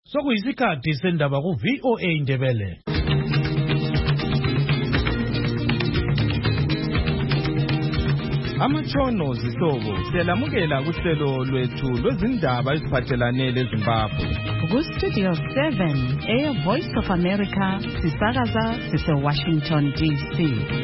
Sokuyisikhathi sendaba ku VOA Indebele. Amatshono zihlobo siyalamukela kuhlelo lwethu lwezindaba eziphathelane leZimbabwe. Ku Studio 7 Air Voice of America sisakaza sise-Washington DC.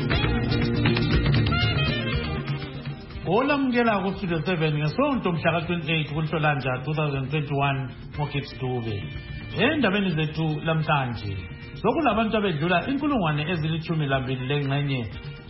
Olamukela ku Studio 7 ngesonto mhla ka-28 kuNhlolanja 2021 ngoGibbs Dube. Endabeni zethu lamhlanje sokulabantu abedlula 12,000 lengxenye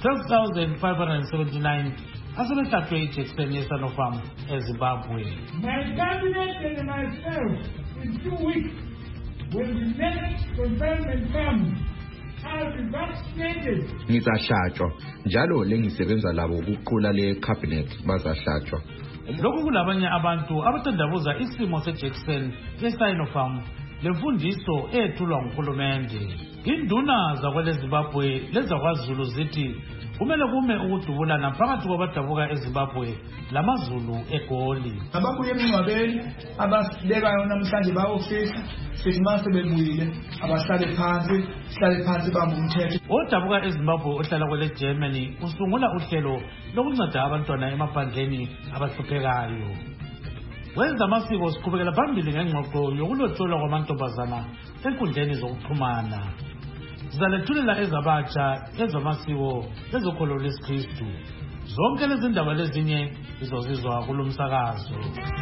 12,579 asebehlatshwe ijekiseni yeSanopharm eZimbabwe. My cabinet and myself in 2 weeks when the next confinement comes I'll be vaccinated. Ngizahlatshwa njalo lengisebenza labo ukuqula le cabinet bazahlatshwa. Lokhu kulabanye abantu abathandabuza isimo sejekiseni yeSanopharm lemfundiso ethulwa nguhulumende. Induna zakweleZimbabwe lezakwaZulu zithi kumele kume ukudubulana phakathi kwabadabuka eZimbabwe lamaZulu eGoli. Ababuye emngcwabeni abasilekayo namhlanje bayofisa sithi mase bebuyile abahlale phansi bamumthetho. Odabuka eZimbabwe ohlala kwele Germany usungula uhlelo lokunceda abantwana emaphandleni abahluphekayo. Wenza amasiko siqhubekela phambili ngengxoxo yokulotsholwa kwamantombazana enkundleni zokuxhumana. Sizalethulela ezabatsha ezamasiko ezokholo lesiKristu. Zonke lezi ndaba lezinye izozizwa kulomsakazo.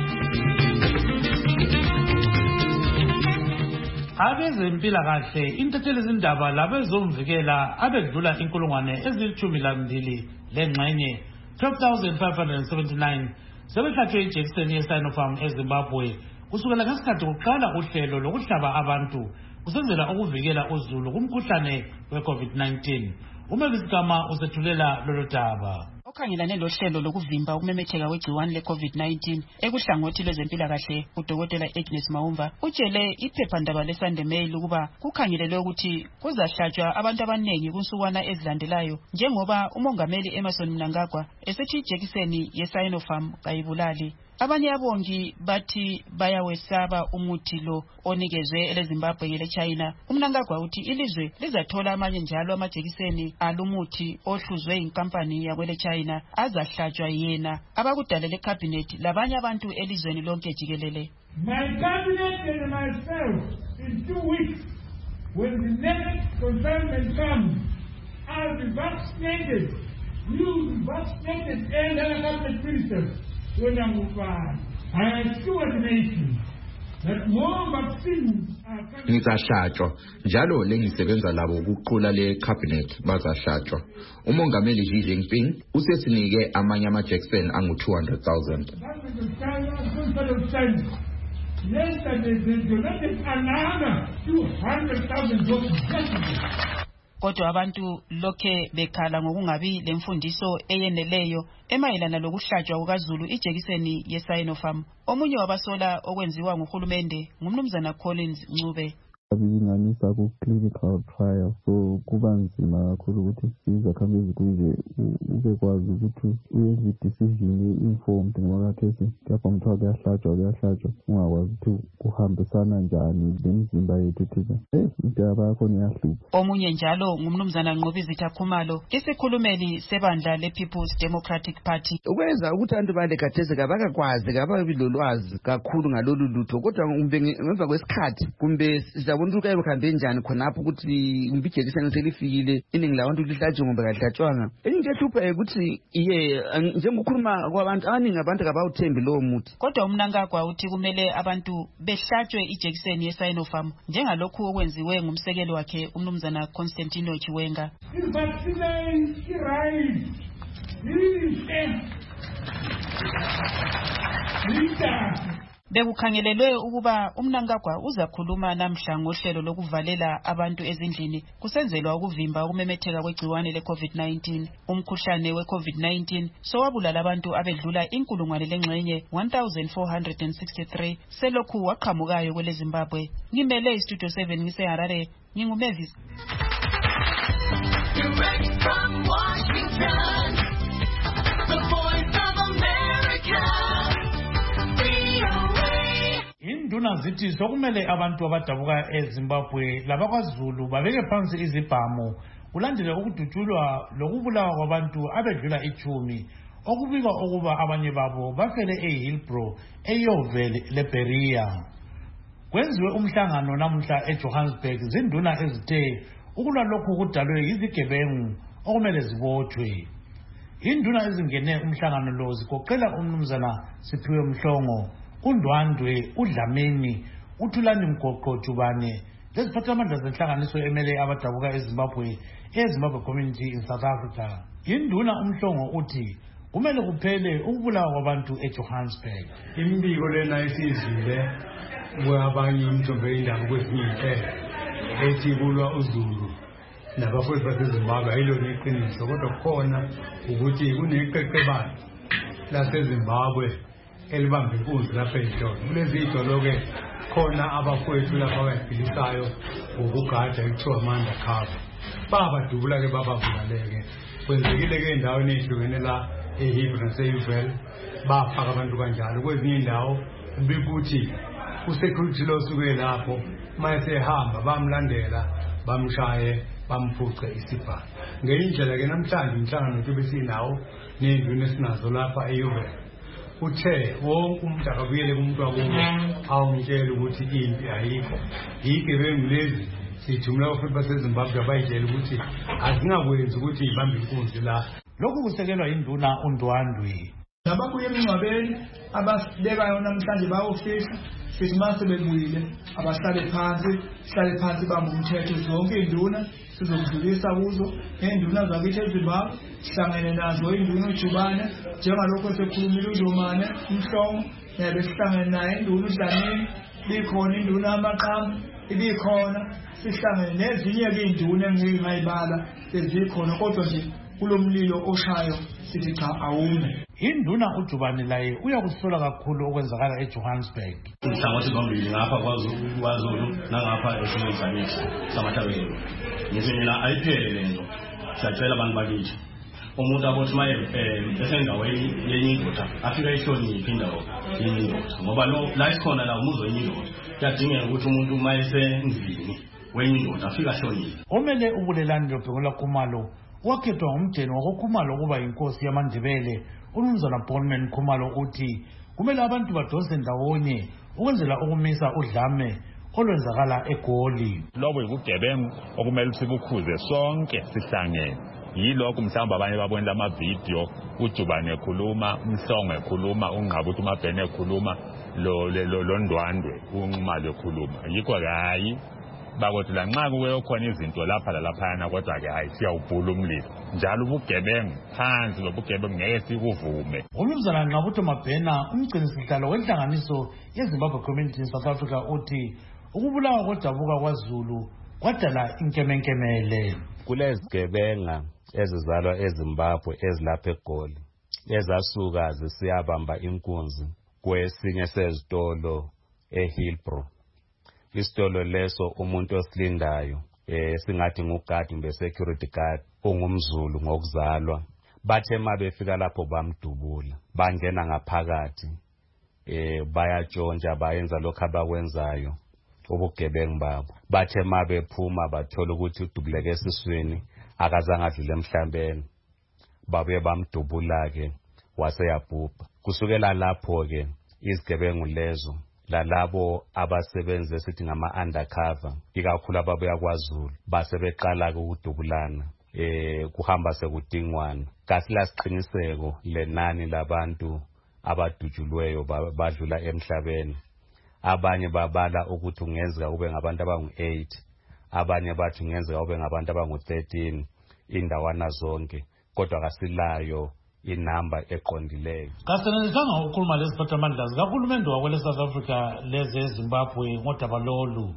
Abezempilakahle intatheli izindaba labezomvikela abedlula 12,000 lengxenye 12,579 sebehlatshwe ijekiseni yeSanopharm eZimbabwe kusukela ngesikhathi kuqala uhlelo lokuhlaba abantu kusenzela ukuvikela uzulu kumkhuhlane we-COVID-19. Umevisigama usethulela lolu daba. Okhangelane lohlelo lokuvimba ukumemetheka kwegciwane le-COVID-19 ekuhlangothi lwezempilakahle uDokotela Agnes Maumva utshele iphephandaba leSunday Mail ukuba kukhangelelwe ukuthi kuzahlatshwa abantu abaningi kunsukwana ezilandelayo njengoba umongameli Emmerson Mnangagwa esethi ijekiseni yeSanopharm kayibulali. Abanye abongi bathi bayawesaba umuthi lo onikezwe eleZimbabwe ngeleChina. Umnangagwa uthi ilizwe lizathola amanye njalo amajekiseni alumuthi ohluzwe inkampani yakweleChina azahlatshwa yena abakudalele cabinet labanye abantu elizweni lonke jikelele. My cabinet and myself in 2 weeks when the next confinement comes I'll be vaccinated. You'll be vaccinated and other cabinet ministers. I assure the nation that more vaccines are coming. Ngizahlatshwa njalo lengisebenza labo ukuqula le cabinet bazahlatshwa. Umongameli Xi Jinping usesinike amanye amajekiseni angu 200,000. Another 200,000 doses. Kodwa abantu lokhe bekhala ngokungabi lemfundiso eyeneleyo emayelana lokuhlatshwa kukaZulu ijekiseni yeSanopharm. Omunye wabasola okwenziwa nguhulumende ngumnumzana Collins Ncube. Bilinganisa ku-clinical trial, so kuba nzima kakhulu ukuthi izakhamuzi kuze ubekwazi ukuthi uyenze i-decision informed ngoba kathesi kuyapha mthiwa kuyahlatshwa ungakwazi ukuthi kuhambisana njani lemizimba yethu thina impilo yakhona iyahlupha. Omunye njalo ngumnumzana Nqobizitha Khumalo isikhulumeli sebandla le-People's Democratic Party. Ukwenza ukuthi abantu bale kathesi kabakakwazi kababi lolwazi kakhulu ngalolu lutho kodwa ngemva kwesikhathi kumbe sizabona ukuthi kuhambe njani khonapho ukuthi ijekiseni selifikile iningi labantu lihlatshwe ngoba kahlatshwanga. Into ehlupha ukuthi njengokukhuluma kwabantu abaningi abantu kabawuthembi lowo muthi. Kodwa uMnangagwa uthi kumele abantu behlatshwe ijekiseni yeSanopharm njengalokhu okwenziwe ngumsekeli wakhe umnumzana Constantino Chiwenga. Bekukhangelelwe ukuba uMnangagwa uzakhuluma namhla ngohlelo lokuvalela abantu ezindlini kusenzelwa ukuvimba ukumemetheka kwegciwane le-COVID-19. Umkhuhlane we-COVID-19 sowabulala abantu abedlula 1,463 selokhu waqhamukayo kweleZimbabwe. Ngimele iStudio 7 ngiseHarare, nginguMavis. Direct from Washington, the voice of America. Induna zithi sokumele abantu abadabuka eZimbabwe labakwaZulu babeke phansi izibhamu kulandele ukudutshulwa lokubulawa kwabantu abedlula 10 okubikwa ukuba abanye babo bafele eHillbrow eYoville leBeria. Kwenziwe umhlangano namuhla eJohannesburg zinduna ezithe ukulwa lokhu kudalwe izigebengu okumele zibotshwe. Induna ezingene umhlangano lo zigoqela umnumzana Siphiwe Mhlongo, uNdwandwe, uDlamini, uThulani Mgoqo Jubane leziphathamandla zenhlanganiso emele abadabuka eZimbabwe Community in South Africa. Induna uMhlongo uthi kumele kuphele ukubulawa kwabantu eJohannesburg. Imbiko lena isizile kwabanye umthombe indaba kwesinye ethi kulwa uZulu nabafowethu baseZimbabwe ayilona iqiniso, kodwa khona ukuthi kuneqeqebane laseZimbabwe elibamba inkunzi lapha eJozi. Kulezi idolo-ke khona abafowethu lapha abayiphilisayo ngokugada ekuthiwa amanda cover. Babadubula-ke babavulale-ke. Kwenzekile-ke endaweni ehlukene la eHillbrow naseYoville bafaka abantu kanjalo. Kwezinye indawo bikuthi usecurity lo suke lapho mayesehamba bamlandela bamshaye bamphuce isibhamu. Ngenye indlela-ke namhlanje inhlangano yethu besinawo nenduna esinazo lapha eYoville uthe wonke umuntu akabuyele kumuntu wakubo awumtshela ukuthi impi ayikho. Igebengu lezi sithumela abafowethu baseZimbabwe abayitshela ukuthi azingakwenzi ukuthi ibambe inkunzi la. Lokhu kusekelwa induna uNdwandwe. Nababuye emngcwabeni abasibekayo namhlanje bayofisa sithi mase bebuyile abahlale phansi bamumthetho zonke induna sizokudlulisa kuzo nenduna zakithi eZimbabwe sihlangene nazo induna uJubane njengalokho esekhulumile uZomane uMhlongo nebesihlangene naye induna uDlamini likhona induna amaqhamu ibikhona sihlangene nezinye-ke induna engingayibala ezikhona kodwa nje kulomlilo oshayo sithi cha awume. Induna uJubane laye uyakusola kakhulu okwenzakala eJohannesburg. Inhlangothi zombili ngapha kwaZulu nangapha eSinezanisi samathabelo. Ngithi mina ayiphele lento. Siyacela abantu bakithi. Umuntu abothi maye esendaweni yenye indoda afika ehloniphe indawo yenye indoda. Ngoba la isikhona la umuzo yenye indoda. Kuyadingeka ukuthi umuntu mayesendlini wenye indoda afika ehloniphe. Omele ubulelani loBhengu Khumalo wakhethwa ngumjeni wakoKhumalo ukuba inkosi yamaNdebele. UMnumzana Bonman Khumalo uthi kumele abantu badonse ndawonye ukwenzela ukumisa udlame olwenzakala eGoli. Lobo yikugebengu okumele sibukhuze sonke sihlangene. Yilokho mhlawumbe abanye babonela amavidiyo uJubane ekhuluma, Mhlongo ekhuluma, uNgqabuthi uMabhene ekhuluma, lo Ndwandwe uNxumalo ekhuluma. Yikho hayi bakothi la nxa kuwe khona izinto lapha laphana kodwa ke hayi siyawubhula umlilo. Njalo ubugebengu phansi lobugebengu ngeke sikuvume. UMnumzana Ngqabuthi uMabhena umgcinisihlalo wenhlanganiso yeZimbabwe Community in South Africa uthi ukubulawa kodabuka kwaZulu kwadala inkemenkemele. Kulezigebenga ezizalwa eZimbabwe ezilapha eGoli ezasuka zisiyabamba inkunzi kwesinye sezitolo eHillbrow. Isitolo leso umuntu osilindayo singathi ngugadi mbe security guard ungumZulu ngokuzalwa. Bathe mabefika lapho bamdubula bangena ngaphakathi bayatshontsha bayenza lokho abakwenzayo ubugebengu babo. Bathe mabephuma bathola ukuthi udubuleke esiswini akazange adlule emhlambeni babuye bamdubula-ke waseyabhubha. Kusukela lapho-ke izigebengu lezo lalabo abasebenza esithi ngama-undercover ikakhulu ababuya kwaZulu basebeqala-ke ukudubulana kuhamba sekudingwana. Kasila siqiniseko lenani labantu abadutshulweyo badlula emhlabeni. Abanye babala ukuthi ungenzeka kube ngabantu abangu-8, abanye bathi ungenzeka kube ngabantu abangu-13 indawana zonke, kodwa kasilayo inamba eqondileyo. Kasenelisanga ukukhuluma lesiphathamandla zikahulumende wakwele South Africa leze Zimbabwe ngodaba lolu.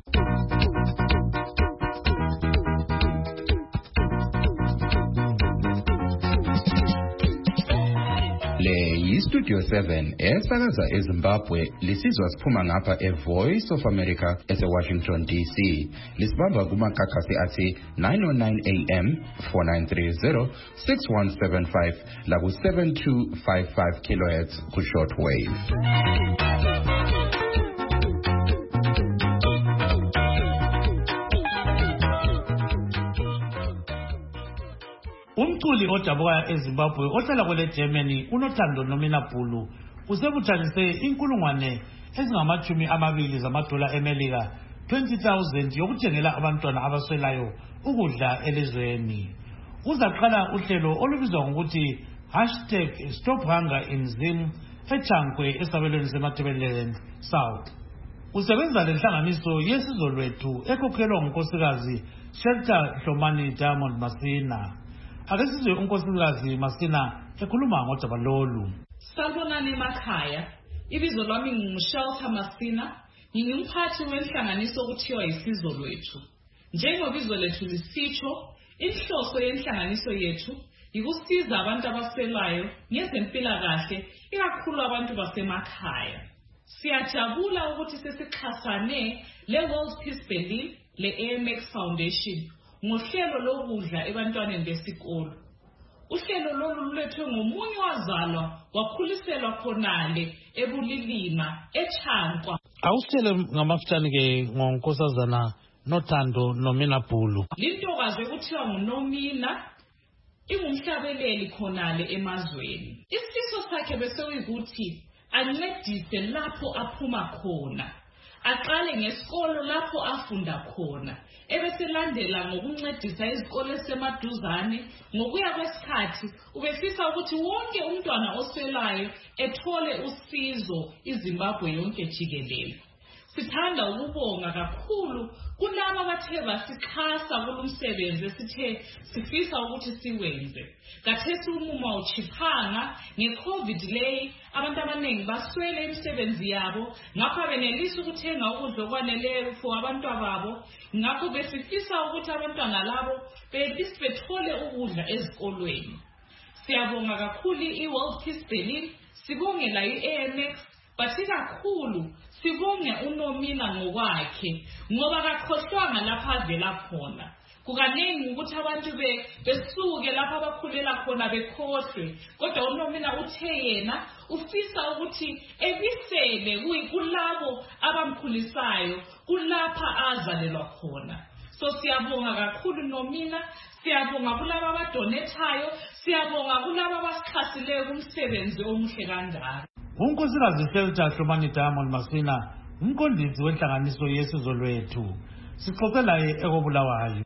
Le yiStudio 7 esakaza eZimbabwe lisizwa siphuma ngapha eVoice of America eseWashington DC. Lisibamba kumakhakhasi athi 909 AM 4930 6175 laku 7255 kHz ku shortwave. umculi odabukayo eZimbabwe ohlala kwele Germany uNothando Nominapulu usebuthanise inkulungwane ezingama-20 zamadola eMelika 20,000 yokuthengela abantwana abaswelayo ukudla elizweni. Uzaqala uhlelo olubizwa ngokuthi #StopHungerInZim eChankwe esabelweni seMatabeleland South. Usebenza lenhlanganiso yesizo lwethu ekhokhelwa ngunkosikazi Shelter Hlomani Diamond Masina. Ake sizwe unkosikazi Masina ekhuluma ngodaba lolu. Salbonani emakhaya, ibizo lwami nginguShelter Masina, ngingumphathi wenhlanganiso okuthiwa yisizo lwethu. Njengoba ibizo lethu lisitsho, inhloso yenhlanganiso yethu ikusiza abantu abaswelayo ngezempilakahle, ikakhulu abantu basemakhaya. Siyajabula ukuthi sesixhasane le-World Peace Berlin le-AMX Foundation ngohlelo lokudla ebantwaneni besikolo. Uhlelo lolu lulethwe ngomunye wazalwa wakhuliselwa khonale eBulilima eChankwa. Awusitshele ngamafutshane-ke ngonkosazana Nothando Nominapulu. Lintokazi ekuthiwa nguNomina ingumhlabeleli khonale emazweni. Isifiso sakhe besekuyithi ancedise lapho aphuma khona, aqale ngesikolo lapho afunda khona, ebeselandela ngokuncedisa izikole esemaduzane. Ngokuya kwesikhathi ubefisa ukuthi wonke umntwana oswelayo ethole usizo iZimbabwe yonke jikelele. Sithanda ukubonga kakhulu kulabo abathe basixhasa kulumsebenzi esithe sifisa ukuthi siwenze. Kathesi umuma uchiphanga ngeCovid leyi abantu abaningi baswele imisebenzi yabo, ngapha benelisa ukuthenga ukudla okwaneleyo for abantwana babo. Ngakho besifisa ukuthi abantwana labo bethole ukudla ezikolweni. Siyabonga kakhulu iWorld Peace Berlin, sibonge la iAMX, bathi kakhulu sibonge uNomina ngokwakhe ngoba kakhohlwanga lapha avela khona. Kukaningi ukuthi abantu besuke lapha abakhulela khona bekhohlwe, kodwa uNomina uthe yena ufisa ukuthi ebisele kulabo abamkhulisayo kulapha azalelwa khona. So siyabonga kakhulu Nomina, siyabonga kulabo abadonethayo, siyabonga kulabo abasikhasileyo kumsebenzi omuhle kangaka. Unkosikazi Shelter Hlomani Diamond Masina umqondisi wenhlanganiso yesizo lwethu. Sixoxe laye ekobulawayo.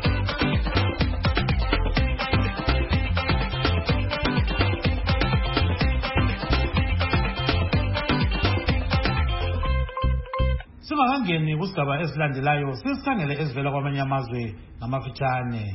Singakangeni kusigaba esilandelayo sesikhangele ezivela kwamanye amazwe ngamafitshane.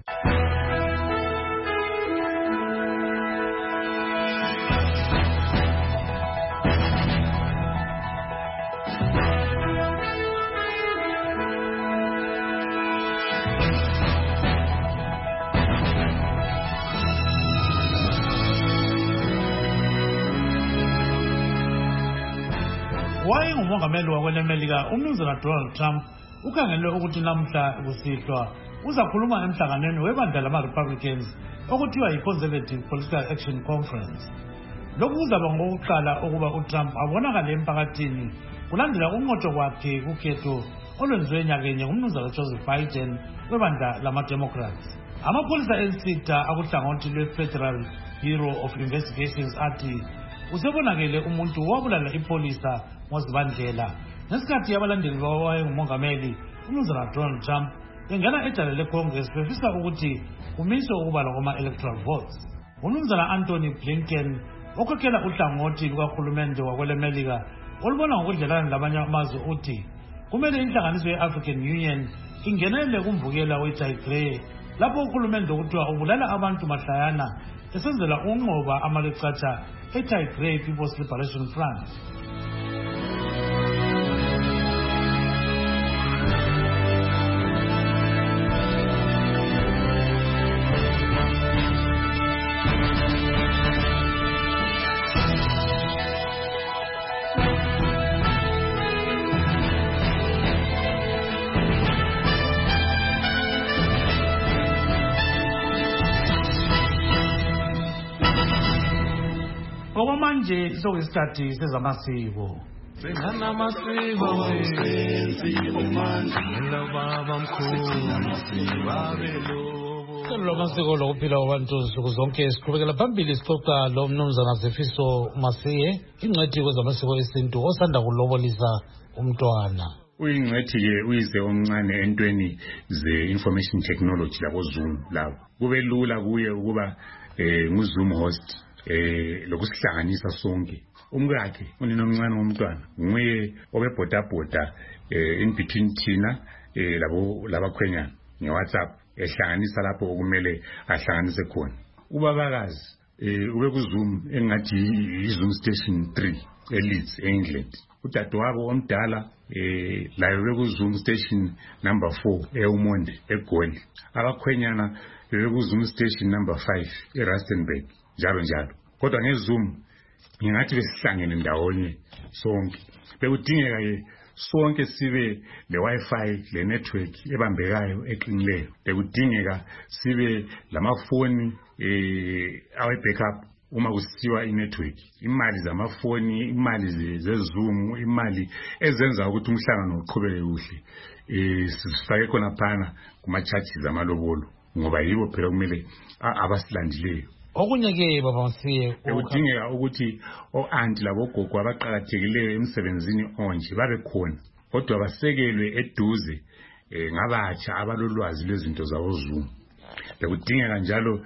Wayengumongameli wakwelemelika uMnumzana Donald Trump ukhangelwe ukuthi namhla kusihlwa uzakhuluma emhlanganweni webandla lama-Republicans okuthiwa yi-Conservative Political Action Conference. Lokhu kuzaba ngokuqala ukuba uTrump abonakale emphakathini kulandela ukunqotshwa kwakhe kukhetho olwenziwe nyakenye nguMnumzana Joseph Biden webandla lama-Democrats. Amapholisa ensitha akuhlangothi lwe-Federal Bureau of Investigations athi usebonakele umuntu wabulala ipolisa ngozibandlela ngesikhathi abalandeli bawayengumongameli uMnumzana Donald Trump bengena ejele leCongress befisa ukuthi kumiswe ukubalwa kwama-electoral votes. uMnumzana Anthony Blinken okhokhela uhlangothi lukahulumende wakwelemelika olubona ngokudlelana labanye amazwe uthi kumele inhlanganiso ye-African Union ingenele kumvukela weTigray lapho uhulumende okuthiwa ubulala abantu mahlayana esenzela unqoba amalecatsha eTigray People's Liberation Front. Okwamanje sokuyisikhathi sezamasiko. Singanamasiko baba mkhulu babelobo Lamasiko lokuphila kwabantu nsuku zonke siqhubekela phambili sixoxa lo mnumzana Zifiso Masiye ingcwethi kwezamasiko esintu osanda kulobolisa umntwana. Uyingcwethi-ke uyize omncane entweni ze-information technology labo Zoom labo. Kube lula kuye ukuba ngu-Zoom host lokusihlanganisa sonke. Umkakhe unina omncane womntwana nguye obebhodabhoda in between thina labakhwenyana nge-WhatsApp ehlanganisa lapho okumele ahlanganise khona. Ubabakazi ube ku-Zoom engathi i-Zoom station 3 eLeeds eEngland. Udadewabo omdala layo beku-Zoom station number 4 eUmonde eGoli. Abakhwenyana beku-Zoom station number 5 eRustenburg njalo njalo. Kodwa nge-Zoom ngingathi besihlangene ndawonye sonke. Bekudingeka sonke sibe le-Wi-Fi le-network ebambekayo eqinileyo. Bekudingeka sibe lamafoni awe-backup uma kusiwa i-network. Imali zamafoni, imali ze-Zoom, imali ezenza ukuthi umhlangano uqhubeke kuhle. Sifake khona phana kuma-charges amalobolo ngoba yibo phela kumele abasilandileyo. Okunye-ke baba Masiye bekudingeka ukuthi o-anti labogogo abaqakathekileyo emsebenzini onje babe khona kodwa basekelwe eduze ngabatsha abalolwazi lwezinto zawo-Zoom. Bekudingeka njalo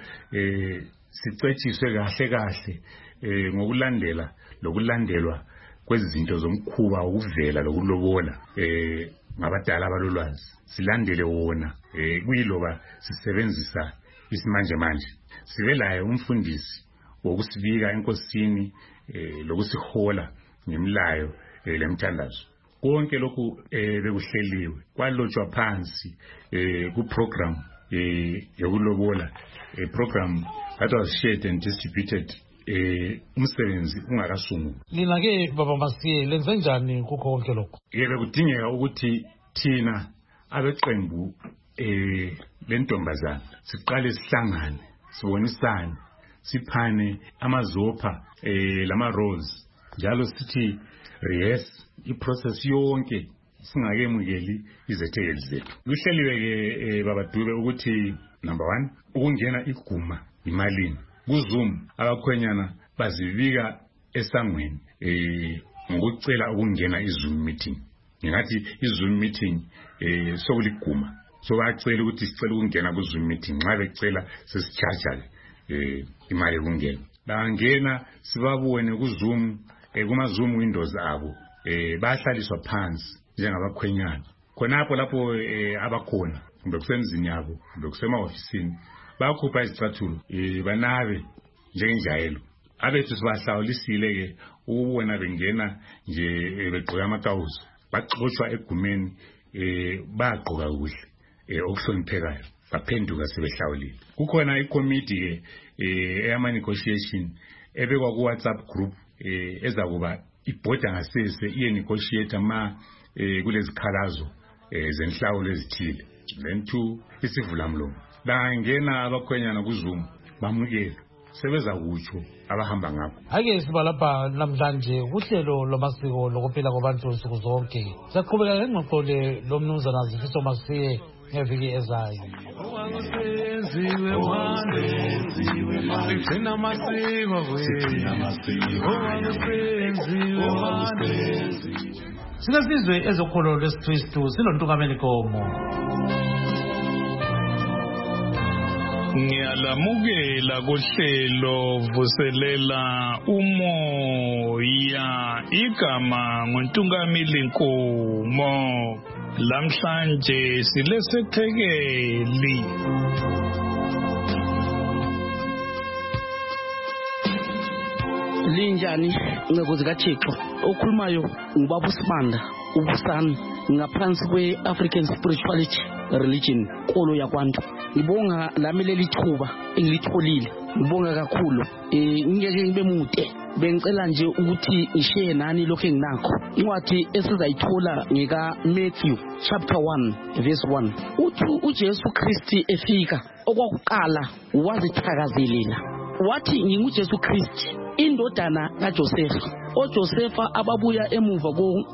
sicetshiswe kahle ngokulandela lokulandelwa kwezinto zomkhuba ukuvela lokulobola ngabadala abalolwazi. Silandele wona kuyiloba sisebenzisa isimanje manje. Sibe laye umfundisi wokusibika enkosini lokusihola ngemilayo lemthandazo. Konke lokhu bekuhleliwe kwalotshwa phansi ku-program yokulobola, a program that was shared and distributed umsebenzi ungakasungulwa. Lina-ke baba Masiye lenze njani kukho konke lokho? Bekudingeka ukuthi thina abeqembu lentombazana siqale sihlangane sibonisane siphane amazopha lama-roles njalo sithi yes iprocess yonke singakemukeli izethekeli zethu. Kuhleliwe-ke babadube ukuthi number 1 ukungena iguma imalini. Ku-Zoom abakhwenyana bazibika esangweni ngokucela ukungena i-Zoom meeting. Ngingathi i-Zoom meeting sokuliguma. So bacela ukuthi sicela ukungena ku-Zoom meeting. Nxa becela sesicharge imali yokungena. Bangena sibabone ku-Zoom kuma-Zoom windows abo. Bahlaliswa phansi njengabakhwenyana. Khonapho lapho abakhona kumbe kusemzini yabo kumbe kusemahofisini bakhupha izicathulo banabe njengenjayelo. Abethu sibahlawulisile-ke ukubona bengena nje begqoka amakawuso baxoshwa egumeni bagqoka kuhle okuhloniphekayo baphenduka sebehlawulile. Kukhona ikomiti-ke eyama-negotiation ebekwa ku-WhatsApp group ezakuba ibhoda ngasese iye-negotiate kulezikhalazo zenhlawulo ezithile. Then 2 isivulamlomo. Bangena abakhwenyana ku-Zoom bamukele sebeza kutsho abahamba ngakho. Ake siba lapha namhlanje uhlelo lwamasiko lokuphila kwabantu nsuku zonke. Siyaqhubeka ngengxoxo lo mnumzana Zifiso Masiye ngeviki ezayo. Singasizwe ezokholo lwesikristu silontukameni komo. Ngiyalamukela kuhlelo vuselela umoya igama ngontungamili Nkomo. Lamhlanje silesethekeli. Linjani ncebo zikaThixo okhulumayo ngubaba uSibanda ubusana ngaphansi kwe-African Spirituality Religion kolo yakwantu. Ngibonga lami leli thuba engilitholile. Ngibonga kakhulu. Ngeke ngibe mude. Bengicela nje ukuthi ishare nani lokho enginakho. Incwadi esizayithola ngeka Matthew chapter 1 verse 1. Uthi uJesu Kristu efika okwakuqala wazithakazelela. Wathi nginguJesu Kristu indodana kaJosefa. oJosefa ababuya emuva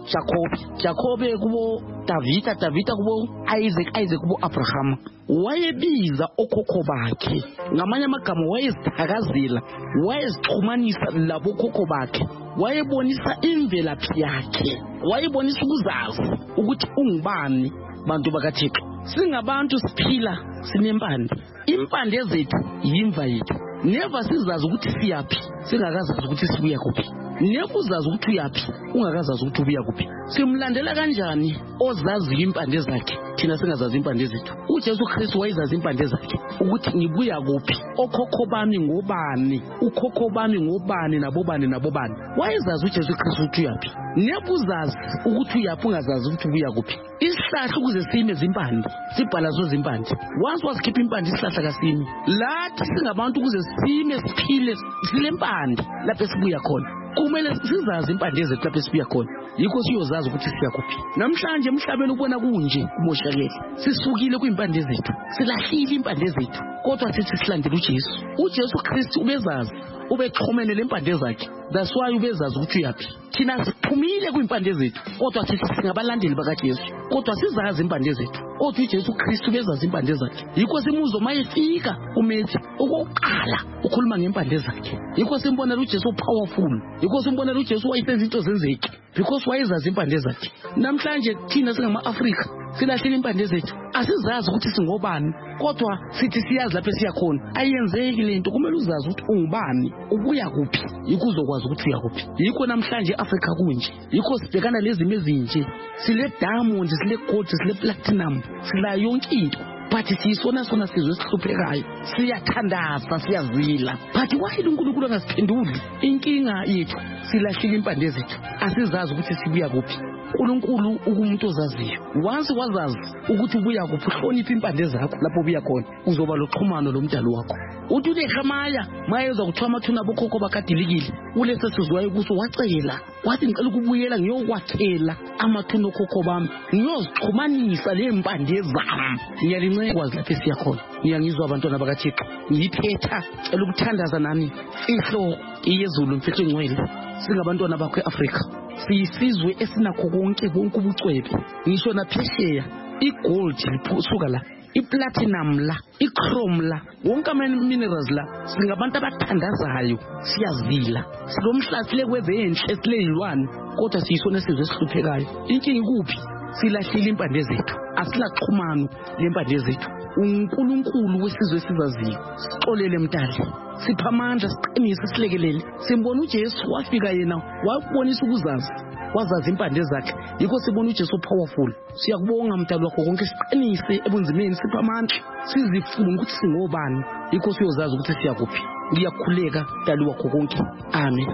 Jacobe kubo David kubo Isaac kubo Abraham. Wayebiza okhokho bakhe ngamanye amagama, wayezithakazela, wayezixhumanisa labo khokho bakhe, wayebonisa imvelaphi yakhe, wayebonisa ukuzazi ukuthi ungubani. Bantu bakaThixo, singabantu siphila sinempande. Impande zethu yimva yethu. Never sizazi ukuthi siyaphi singakazazi ukuthi sibuya kuphi. Never uzazi ukuthi uyaphi ungakazazi ukuthi ubuya kuphi. Simlandela kanjani ozazi impande zakhe thina singazazi impande zethu? uJesu Kristu wayezazi impande zakhe ukuthi ngibuya kuphi, okhokho bami ngobani, ukhokho bami ngobani nabobani. Wayezazi uJesu Kristu ukuthi uyaphi. Never uzazi ukuthi uyaphi ungazazi ukuthi ubuya kuphi. Isihlahla ukuze sime zimpande sibhala zo zimpande. Once wasikhipha impande isihlahla kasimi. Lathi singabantu ukuze sime siphile silempande lapho esibuya khona. Kumele sizazi impande zethu lapho esibuya khona. Yikho siyozazi ukuthi siya kuphi. Namhlanje emhlabeni ubona kunje kumoshakele. Sisukile kwimpande zethu, silahlile impande zethu, kodwa sithi silandele uJesu. uJesu Kristu ubezazi, ubexhomene lempande zakhe. That's why ubezazi ukuthi uyaphi. Thina siphumile kwimpande zethu, kodwa sithi singabalandeli bakaJesu, kodwa sizazi impande zethu. Othi uJesu Kristu bezazi impande zakhe. Yikho simuzwa mayefika umethi okokuqala ukhuluma ngempande zakhe. Yikho simbonela uJesu powerful. Yikho simbonela uJesu wayesenza into zenzeke because wayezazi impande zakhe. Namhlanje thina singama-Afrika silahlile impande zethu, asizazi ukuthi singobani, kodwa sithi siyazi lapho esiya khona. Ayenzeki lento, kumele uzazi ukuthi ungubani, ubuya kuphi, yikho uzokwazi ukuthi uya kuphi. Yikho namhlanje eAfrika kunje, yikho sibhekana lezimo ezinje. Sile diamond, sile gold, sile platinum, sila yonke into, but siyisona sizwe esihluphekayo. Siyathandaza, siyazila, but why uNkulunkulu angasiphenduli? Inkinga yethu silahlile impande zethu, asizazi ukuthi sibuya kuphi. uNkulunkulu ukumuntu ozaziyo. Once wazazi ukuthi ubuya kuphi, hlonipha impande zakho lapho ubuya khona, uzoba loxhumano lomdali wakho. Uthi uNehemaya mayezwa kuthiwa amathuna bokhokho bakadilikile, ulese sizwayo kuso wacela, wathi ngicela ukubuyela ngiyokwakhela amathuna okhokho bami, ngiyozixhumanisa lempande zami. Ngiyalincela kwazi lapho esiya khona. Ngiyangizwa abantwana bakaThixo, ngiyiphetha cela ukuthandaza nami ihlo iyezulu mfihlo engcwele. Singabantwana bakho eAfrika, siyisizwe esinakho konke ubucwebe. Ngisho naphesheya igold lisuka la, iplatinum la, ichrome la, wonke ama-minerals la. Singabantu abathandazayo, siyazila, silomhlathi kweve enhle, sileyilwane, kodwa siyisona sizwe esihluphekayo. Inkinga ikuphi? Silahlile impande zethu, asilaxhumano lempande zethu. uNkulunkulu wesizwe esizaziyo sixolele mdali, sipha amandla, siqinise, silekelele. Simbona uJesu wafika yena wabonisa ukuzazi, wazazi impande zakhe. Yikho sibona uJesu powerful. Siyakubonga mdali wakho konke, siqinise ebunzimeni, sipha amandla, sizifunga ukuthi singobani. Yikho siyozazi ukuthi siya kuphi. Ngiyakhuleka mdali wakho konke. Amen.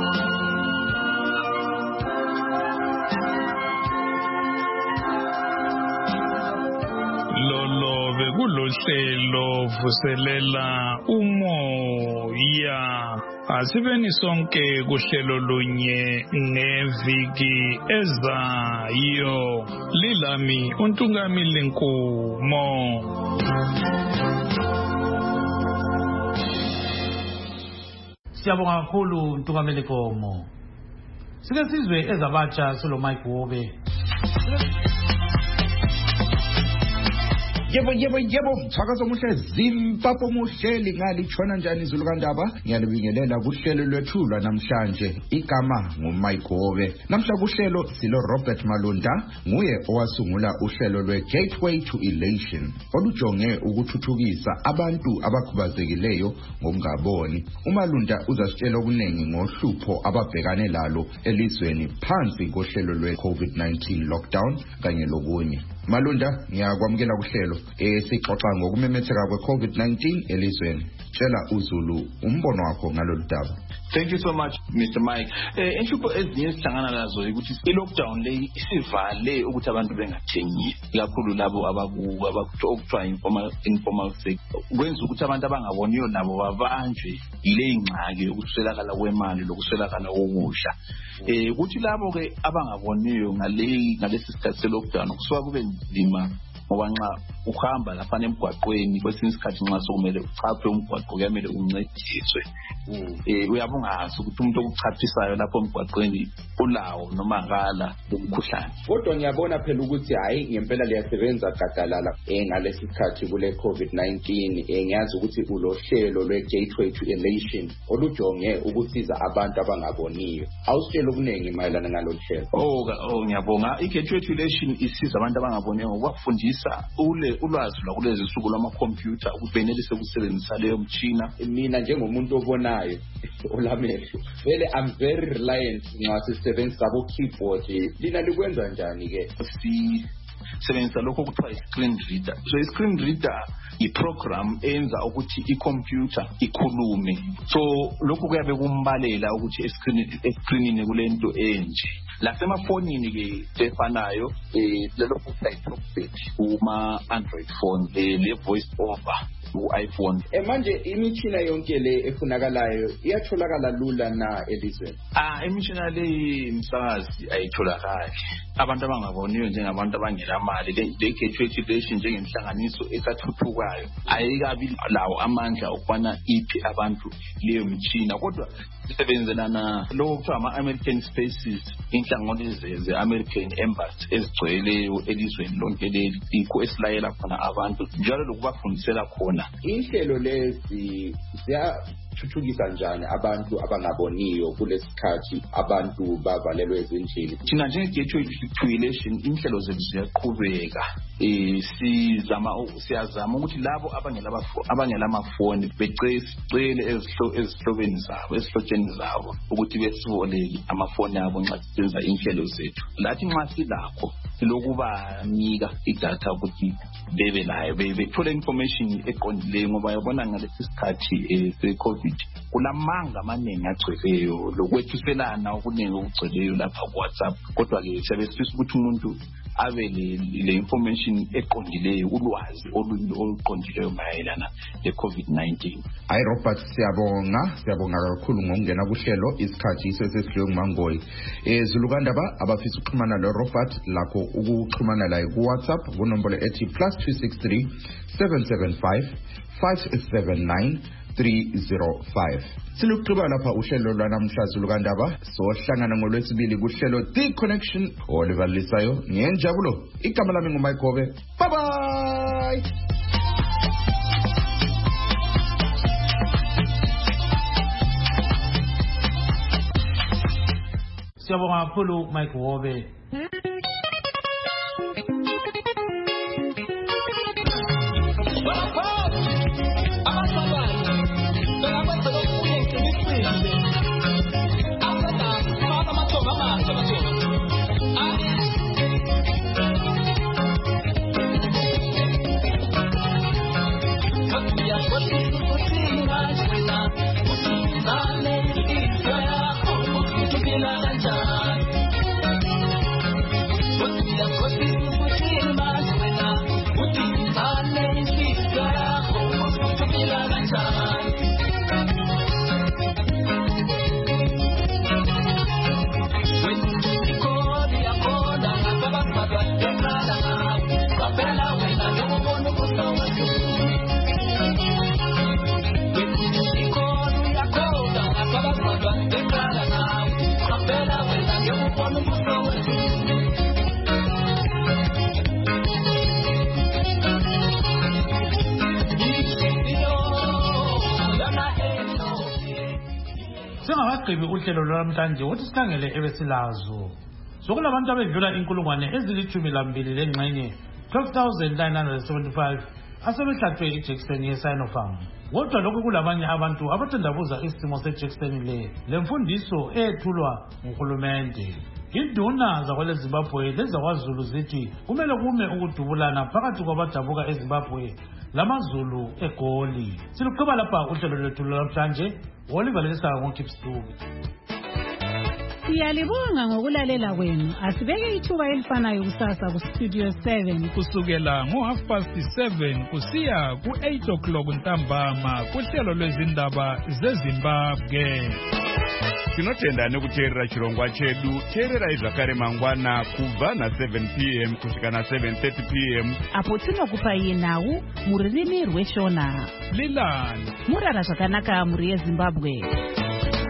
Kulohlelo vuselela umoya, asibeni sonke kuhlelo lunye ngeviki ezayo. Lilami uNtungamili Nkumo. Siyabonga kakhulu Ntungamili Nkomo. Sike sizwe ezabatsha Mike Wobe. Yebo, mthakazo omuhle, Zimbabwe omuhle, lingalitshona njani izulu kaNdaba? Ngiyalibingelela kuhlelo lwethu lwanamhlanje. Igama nguMike Wobe. Namhla kuhlelo silo Robert Malunda, nguye owasungula uhlelo lwe-Gateway to Elation, olujonge ukuthuthukisa abantu abakhubazekileyo ngokungaboni. uMalunda uzasitshela okuningi ngohlupho ababhekane lalo elizweni phansi kohlelo lwe-COVID-19 lockdown kanye lokunye. Malunda, ngiyakwamukela kuhlelo sixoxa ngokumemetheka kwe-COVID-19 elizweni. Tshela uZulu umbono wakho ngalolu daba. Thank you so much, Mr. Mike. Inhlupho ezinye sihlangana nazo ukuthi i-lockdown le isivale ukuthi abantu bengathengisi, kakhulu labo okuthiwa informal sector. Kwenza ukuthi abantu abangaboniyo nabo babanjwe yile ingxaki yokuswelakala kwemali lokuswelakala kokudla. Ukuthi labo ke abangaboniyo ngalesi sikhathi se-lockdown kusuka kube nzima ngoba nxa uhamba lapha emgwaqweni kwesinye isikhathi nxa sokumele uchaphe umgwaqo kuyamele uncediswe uyabungazi ukuthi umuntu okuchaphisayo lapho emgwaqweni ulawo noma akala umkhuhlane. Kodwa ngiyabona phela ukuthi hayi ngempela liyasebenza gadalala ngalesi sikhathi kule COVID-19 ngiyazi ukuthi ulohlelo lwe-Gateway to Elation olujonge ukusiza abantu abangaboniyo. Awusitshela okuningi mayelana ngalolu hlelo. Ngiyabonga. I-Gateway to Elation isiza abantu abangaboniyo ngokubafundisa ulwazi lwakulezi nsuku lwamakhompyutha ukuthi benelise ukusebenzisa leyo mtshina. Mina njengomuntu obonayo olamehlo vele I'm very reliant nxa sisebenzisa keyboard. Lina likwenza njani ke? Sebenzisa lokho kuthiwa i-screen reader. So i-screen reader i-program enza ukuthi i-computer ikhulume. So lokho kuyabe kumbalela ukuthi escreenini kulento enje. Lasemafonini ke efanayo lelo kuthiwa i-talkback kuma Android phone le voice over u-iPhone. Manje imitshina yonke le efunakalayo iyatholakala lula na elizweni? Imitshina le msakazi ayitholakali. Abantu abangaboniyo njengabantu abangela mali le Gateway to Elation njengenhlanganiso esathuthukayo ayikabi lawo amandla okufana iphi abantu leyo mitshina, kodwa sisebenzelana lokho kuthiwa ama-American Spaces, inhlanganiso ze-American Embassy ezigcweleyo elizweni lonke leli ikho esilayela khona abantu njalo lokubafundisela khona. Inhlelo lezi ziyathuthukisa njani abantu abangaboniyo kulesikhathi abantu bavalelwe ezindlini? Thina njenge-Gateway to Elation inhlelo zethu ziyaqhubeka. Siyazama ukuthi labo abangela amafoni becele ezihlobeni zabo esihlotsheni zabo ukuthi besiboleke amafoni abo nxa sisenza inhlelo zethu. Lathi nxa silakho silokubanika idatha ukuthi bebe layo bethole information eqondileyo ngoba yabona ngalesi sikhathi se-COVID kulamanga amaningi agcweleyo lokwethuselana okuningi okugcweleyo lapha ku-WhatsApp. Kodwa-ke siyabe sifisa ukuthi umuntu abe le information eqondileyo, ulwazi oluqondileyo mayelana le-COVID-19. Hayi Robert, siyabonga kakhulu ngokungena kuhlelo isikhathi sesesihlwe nguMangoyi. Zulukandaba abafisa ukuxhumana lo-Robert lakho ukuxhumana laye ku-WhatsApp kunombolo ethi +263 775 579 305. Siluqhiba lapha uhlelo lwanamhla Zulukandaba, sohlangana ngolwesibili kuhlelo The Connection olivalisayo ngenjabulo. Igama lami nguMike Gobe. Bye bye. Siyabonga kakhulu Mike Gobe. Singabagqibi uhlelo lwamhlanje uthi sikhangele ebesilazo. Sokulabantu abedlula inkulungwane ezili-12 lengxenye 12,975 asebehlatshwe ijekiseni ye-Sinopharm. Kodwa lokhu kulabanye abantu abathandabuza isimo sejekiseni lemfundiso eyethulwa nguhulumende. Induna zakwele-Zimbabwe lezakwaZulu zithi kumele kume ukudubulana phakathi kwabadabuka eZimbabwe lamaZulu eGoli. Siluqhiba lapha uhlelo lwethu lwamhlanje olivalelisa ngoKipstuku. Siyalibonga ngokulalela kwenu. Asibeke ithuba elifanayo kusasa ku-Studio 7 kusukela ngo7:30 kusiya ku8 ntambama kuhlelo lwezindaba zeZimbabwe. Tinotenda kuteerera chirongwa chedu. Teerera zvakare mangwana kubva na7 p.m. kusvika na7:30 p.m. apo tinokupai nhau mururimi rweshona. Lilani murara zvakanaka muri yeZimbabwe.